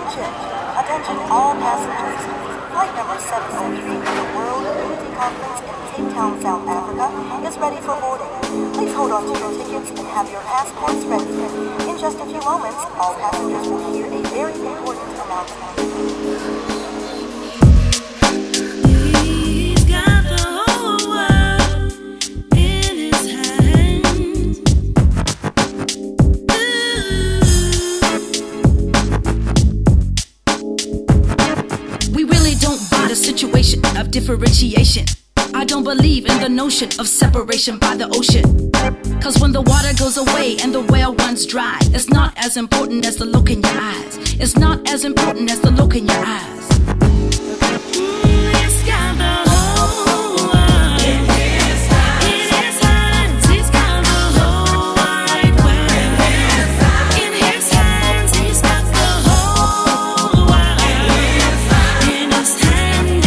Attention all passengers. Flight number 703 to the World Unity Conference in Cape Town, South Africa is ready for boarding. Please hold on to your tickets and have your passports ready. In just a few moments, all passengers will hear a very important announcement. Situation of differentiation. I don't believe in the notion of separation by the ocean. Cause when the water goes away and the well runs dry, it's not as important as the look in your eyes. It's not as important as the look in your eyes. It's got the whole world in his hands. He's got the whole wide world in his hands. He's got the whole world in his hands.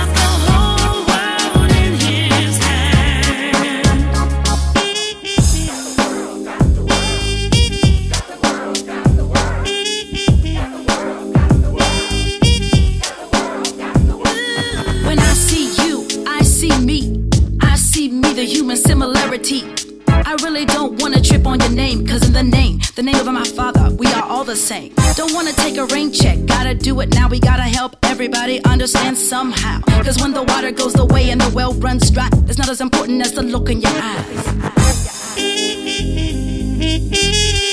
The human similarity. I really don't wanna trip on your name, cause in the name of my father, we are all the same. Don't wanna take a rain check, gotta do it now. We gotta help everybody understand somehow. Cause when the water goes away and the well runs dry, it's not as important as the look in your eyes.